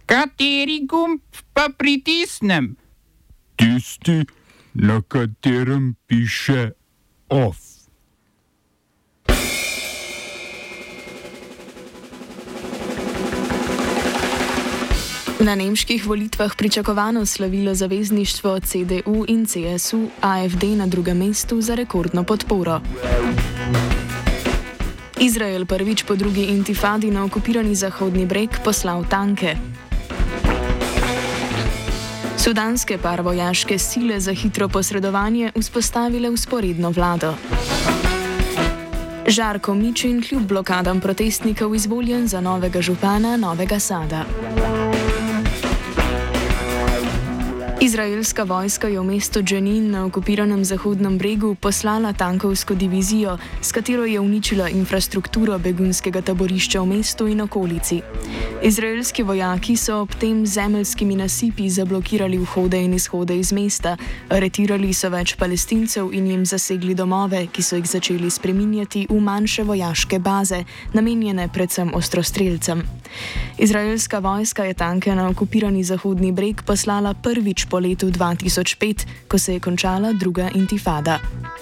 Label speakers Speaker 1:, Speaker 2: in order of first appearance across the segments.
Speaker 1: Kateri gumb pa pritisnem?
Speaker 2: Tisti, na katerem piše OFF.
Speaker 3: Na nemških volitvah pričakovano slavilo zavezništvo CDU in CSU, AfD na drugem mestu za rekordno podporo. Izrael prvič po drugi intifadi na okupirani Zahodni breg poslal tanke. Sudanske paravojaške sile za hitro posredovanje vzpostavile vzporedno vlado. Žarko Mičin kljub blokadam protestnikov izvoljen za novega župana Novega Sada. Izraelska vojska je v mesto Dženin na okupiranem Zahodnem bregu poslala tankovsko divizijo, s katero je uničila infrastrukturo begunskega taborišča v mestu in okolici. Izraelski vojaki so ob tem z zemeljskimi nasipi zablokirali vhode in izhode iz mesta, aretirali so več Palestincev in jim zasegli domove, ki so jih začeli spreminjati v manjše vojaške baze, namenjene predvsem ostrostrelcem. Izraelska vojska je tanke na okupirani Zahodni breg poslala prvič po letu 2005, ko se je končala druga intifada.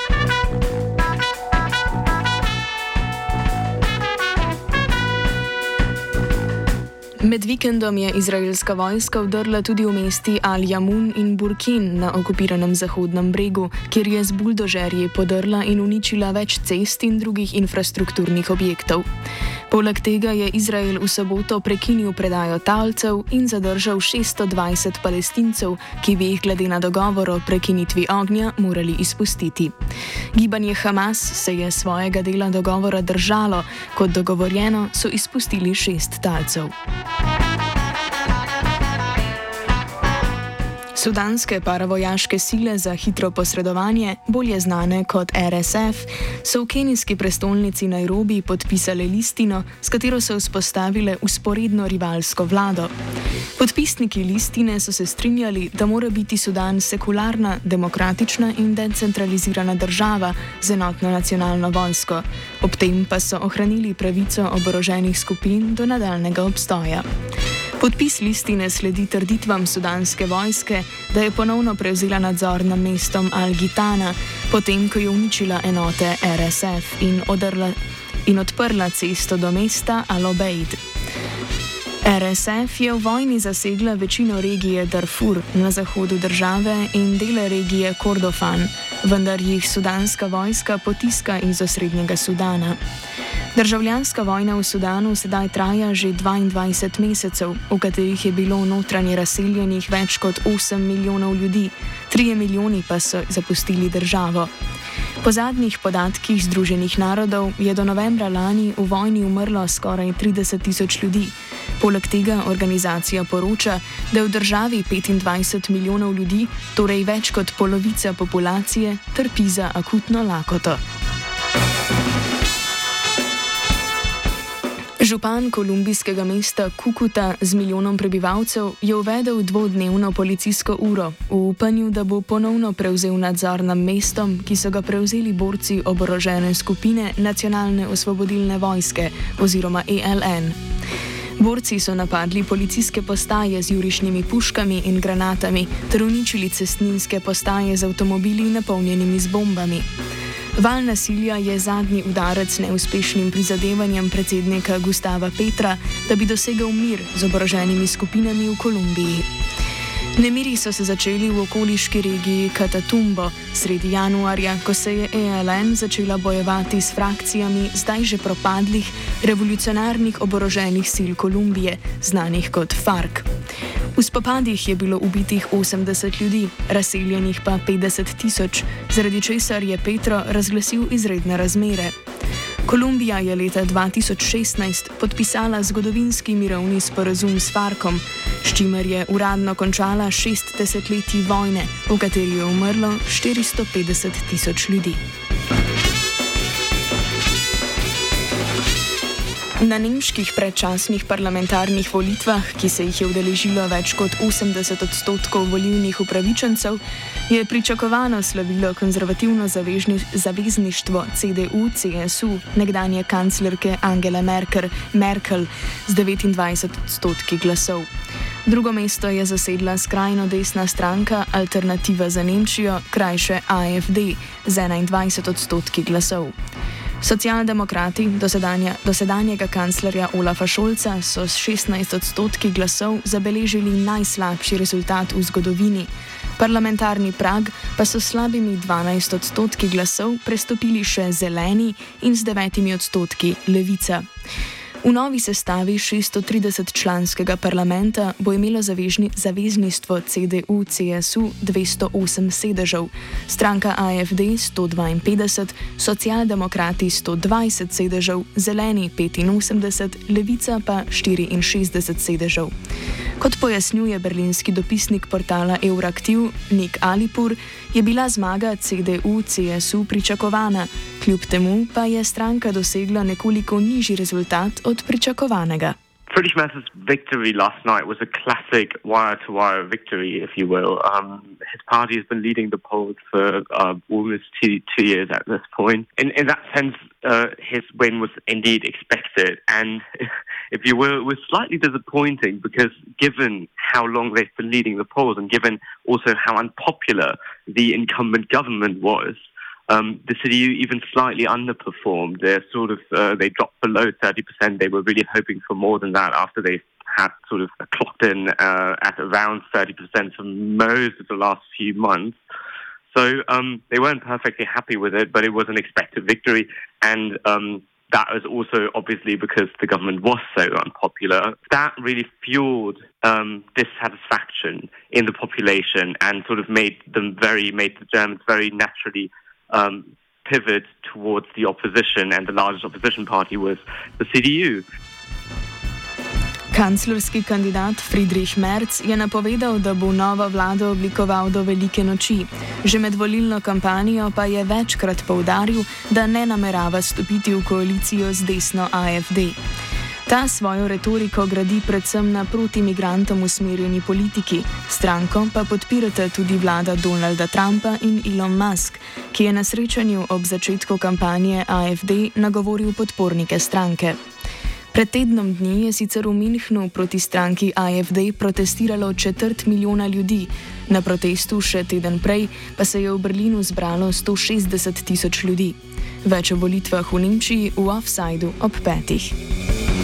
Speaker 3: Med vikendom je izraelska vojska vdrla tudi v mesti Al-Jamun in Burkin na okupiranem Zahodnem bregu, kjer je z buldožerji podrla in uničila več cest in drugih infrastrukturnih objektov. Poleg tega je Izrael v soboto prekinil predajo talcev in zadržal 620 Palestincev, ki bi jih glede na dogovor o prekinitvi ognja morali izpustiti. Gibanje Hamas se je svojega dela dogovora držalo, kot dogovorjeno so izpustili 6 talcev. Sudanske paravojaške sile za hitro posredovanje, bolje znane kot RSF, so v kenijski prestolnici Nairobi podpisale listino, s katero so vzpostavile vzporedno rivalsko vlado. Podpisniki listine so se strinjali, da mora biti Sudan sekularna, demokratična in decentralizirana država z enotno nacionalno vojsko. Ob tem pa so ohranili pravico oboroženih skupin do nadaljnega obstoja. Podpis listine sledi trditvam sudanske vojske, da je ponovno prevzela nadzor nad mestom Al-Gitana, potem ko je uničila enote RSF in odprla cesto do mesta Al-Obeid. RSF je v vojni zasegla večino regije Darfur na zahodu države in dele regije Kordofan, vendar jih sudanska vojska potiska iz osrednjega Sudana. Državljanska vojna v Sudanu sedaj traja že 22 mesecev, v katerih je bilo notranje razseljenih več kot 8 milijonov ljudi, 3 milijoni pa so zapustili državo. Po zadnjih podatkih Združenih narodov je do novembra lani v vojni umrlo skoraj 30 tisoč ljudi. Poleg tega organizacija poroča, da je v državi 25 milijonov ljudi, torej več kot polovica populacije, trpi za akutno lakoto. Župan kolumbijskega mesta Kukuta z milijonom prebivalcev je uvedel dvodnevno policijsko uro v upanju, da bo ponovno prevzel nadzor nad mestom, ki so ga prevzeli borci oborožene skupine Nacionalne osvobodilne vojske oziroma ELN. Borci so napadli policijske postaje z jurišnimi puškami in granatami ter uničili cestninske postaje z avtomobili napolnjenimi z bombami. Val nasilja je zadnji udarec neuspešnim prizadevanjem predsednika Gustava Petra, da bi dosegel mir z oboroženimi skupinami v Kolumbiji. Nemiri so se začeli v okoliški regiji Catatumbo sredi januarja, ko se je ELN začela bojevati s frakcijami zdaj že propadlih revolucionarnih oboroženih sil Kolumbije, znanih kot FARC. V spopadih je bilo ubitih 80 ljudi, razseljenih pa 50 tisoč, zaradi česar je Petro razglasil izredne razmere. Kolumbija je leta 2016 podpisala zgodovinski mirovni sporazum s FARC-om, s čimer je uradno končala 6 desetletij vojne, v kateri je umrlo 450 tisoč ljudi. Na nemških predčasnih parlamentarnih volitvah, ki se jih je udeležilo več kot 80% volilnih upravičencev, je pričakovano slavilo konzervativno zavezništvo CDU-CSU nekdanje kanclerke Angele Merkel z 29% glasov. Drugo mesto je zasedla skrajno desna stranka Alternativa za Nemčijo, krajše AfD, z 21% glasov. Socialdemokrati dosedanjega kanclerja Olafa Scholza so s 16% glasov zabeležili najslabši rezultat v zgodovini. Parlamentarni prag pa so s slabimi 12% glasov prestopili še Zeleni in z 9% Levica. V novi sestavi 630-članskega parlamenta bo imelo zavezništvo CDU-CSU 208 sedežev, stranka AfD 152, socialdemokrati 120 sedežev, zeleni 85, levica pa 64 sedežev. Kot pojasnjuje berlinski dopisnik portala Euraktiv Nik Alipur, je bila zmaga CDU-CSU pričakovana, kljub temu pa je stranka dosegla nekoliko nižji rezultat od pričakovanega.
Speaker 4: Friedrich Merz's victory last night was a classic wire-to-wire victory, if you will. His party has been leading the polls for almost two years at this point. In that sense, his win was indeed expected, and if you will, it was slightly disappointing because given how long they've been leading the polls and given also how unpopular the incumbent government was, the CDU even slightly underperformed. They dropped below 30%. They were really hoping for more than that after they had sort of clocked in at around 30% for most of the last few months. So they weren't perfectly happy with it, but it was an expected victory. And that was also obviously because the government was so unpopular. That really fueled dissatisfaction in the population and sort of made the Germans very naturally pivot towards the opposition, and the largest opposition party was the CDU.
Speaker 3: Kanclerski kandidat Friedrich Merz je napovedal, da bo novo vlado oblikoval do velike noči. Že med volilno kampanjo pa je večkrat poudaril, da ne namerava stopiti v koalicijo z desno AfD. Ta svojo retoriko gradi predvsem na protimigrantom usmerjeni politiki, stranko pa podpirata tudi vlada Donalda Trumpa in Elon Musk, ki je na srečanju ob začetku kampanje AfD nagovoril podpornike stranke. Pred tednom dni je sicer v Münchnu proti stranki AfD protestiralo 250 000 ljudi, na protestu še teden prej pa se je v Berlinu zbralo 160 000 ljudi. Več o volitvah v Nemčiji v Offsideu ob 5.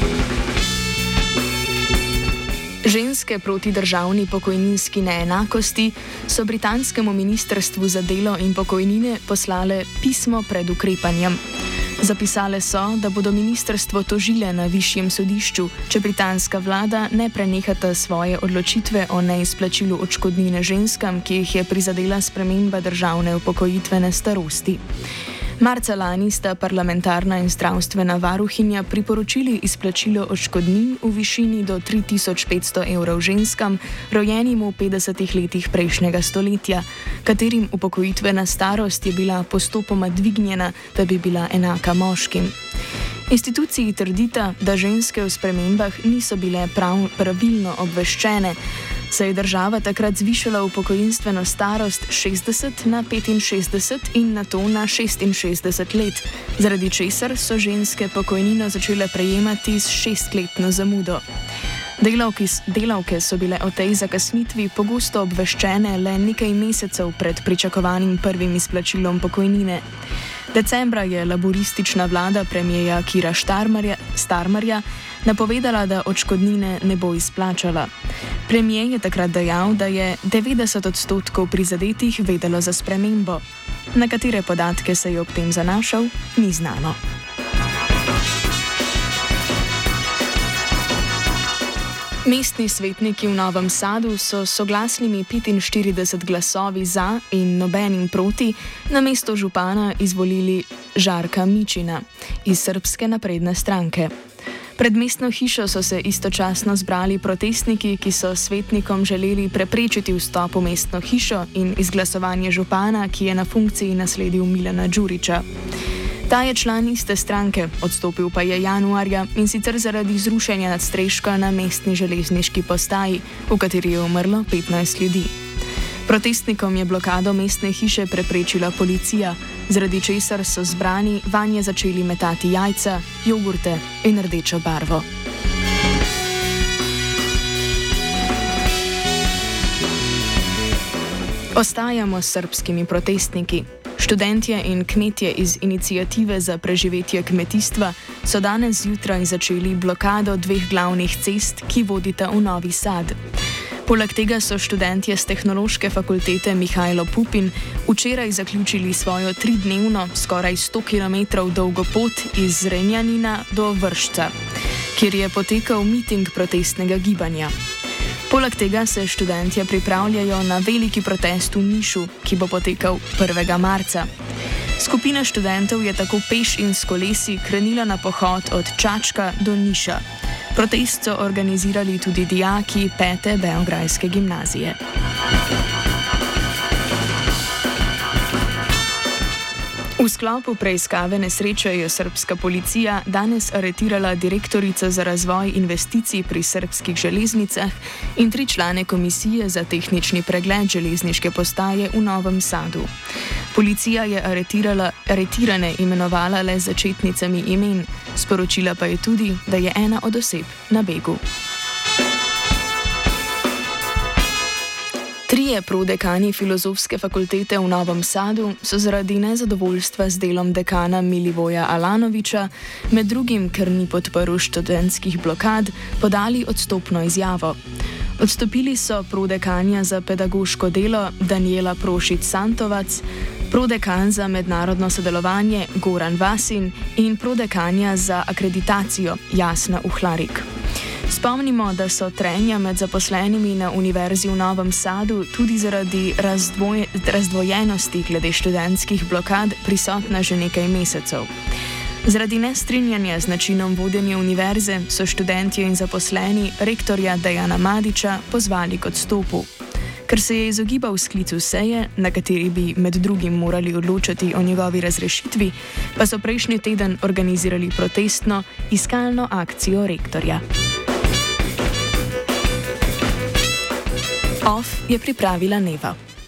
Speaker 3: Ženske proti državni pokojninski neenakosti so britanskemu ministrstvu za delo in pokojnine poslale pismo pred ukrepanjem. Zapisale so, da bodo ministrstvo tožile na višjem sodišču, če britanska vlada ne prenehata svoje odločitve o neizplačilu odškodnine ženskam, ki jih je prizadela sprememba državne upokojitvene starosti. Marca lani sta parlamentarna in zdravstvena varuhinja priporočili izplačilo odškodnin v višini do 3500 evrov ženskam, rojenim v 50 letih prejšnjega stoletja, katerim upokojitvena starost je bila postopoma dvignjena, da bi bila enaka moškim. Instituciji trdita, da ženske o spremembah niso bile pravilno obveščene, saj je država takrat zvišala upokojinstveno starost 60 na 65 in nato na 66 let, zaradi česar so ženske pokojnino začele prejemati s 6-letno zamudo. Delavke so bile o tej zakasnitvi pogosto obveščene le nekaj mesecev pred pričakovanim prvim izplačilom pokojnine. Decembra je laboristična vlada premierja Kira Starmerja napovedala, da odškodnine ne bo izplačala. Premijer je takrat dejal, da je 90% prizadetih vedelo za spremembo. Na katere podatke se je ob tem zanašal, ni znano. Mestni svetniki v Novem Sadu so s soglasnimi 45 glasovi za in nobenim proti na mesto župana izvolili Žarka Mičina iz Srbske napredne stranke. Pred mestno hišo so se istočasno zbrali protestniki, ki so svetnikom želeli preprečiti vstop v mestno hišo in izglasovanje župana, ki je na funkciji nasledil Milana Đurića. Ta je član iste stranke, odstopil pa je januarja in sicer zaradi zrušenja nadstreška na mestni železniški postaji, v kateri je umrlo 15 ljudi. Protestnikom je blokado mestne hiše preprečila policija, zaradi česar so zbrani vanje začeli metati jajca, jogurte in rdečo barvo. Ostajamo s srbskimi protestniki. Študentje in kmetje iz Iniciative za preživetje kmetijstva so danes zjutraj začeli blokado 2 glavnih cest, ki vodita v Novi Sad. Poleg tega so študentje z Tehnološke fakultete Mihajlo Pupin včeraj zaključili svojo 3-dnevno, skoraj 100 km dolgo pot iz Zrenjanina do Vršca, kjer je potekal miting protestnega gibanja. Poleg tega se študentje pripravljajo na veliki protest v Nišu, ki bo potekal 1. marca. Skupina študentov je tako peš in s kolesi krenila na pohod od Čačka do Niša. Protest so organizirali tudi dijaki 5. beograjske gimnazije. V sklopu preiskave nesreče je srbska policija danes aretirala direktorico za razvoj investicij pri srbskih železnicah in 3 člane komisije za tehnični pregled železniške postaje v Novem Sadu. Policija je aretirane imenovala le z začetnicami imen, sporočila pa je tudi, da je ena od oseb na begu. 3 prodekani Filozofske fakultete v Novem Sadu so zaradi nezadovoljstva z delom dekana Milivoja Alanoviča, med drugim, ker ni podprl študentskih blokad, podali odstopno izjavo. Odstopili so prodekanja za pedagoško delo Danijela Prošić-Santovac, prodekan za mednarodno sodelovanje Goran Vasin in prodekanja za akreditacijo Jasna Uhlarik. Spomnimo, da so trenja med zaposlenimi na Univerzi v Novem Sadu tudi zaradi razdvojenosti glede študentskih blokad prisotna že nekaj mesecev. Zaradi nestrinjanja z načinom vodenja univerze so študentje in zaposleni rektorja Dejana Madića pozvali k odstopu. Ker se je izogibal sklicu seje, na kateri bi med drugim morali odločati o njegovi razrešitvi, pa so prejšnji teden organizirali protestno iskalno akcijo rektorja. OFF je pripravila Neva.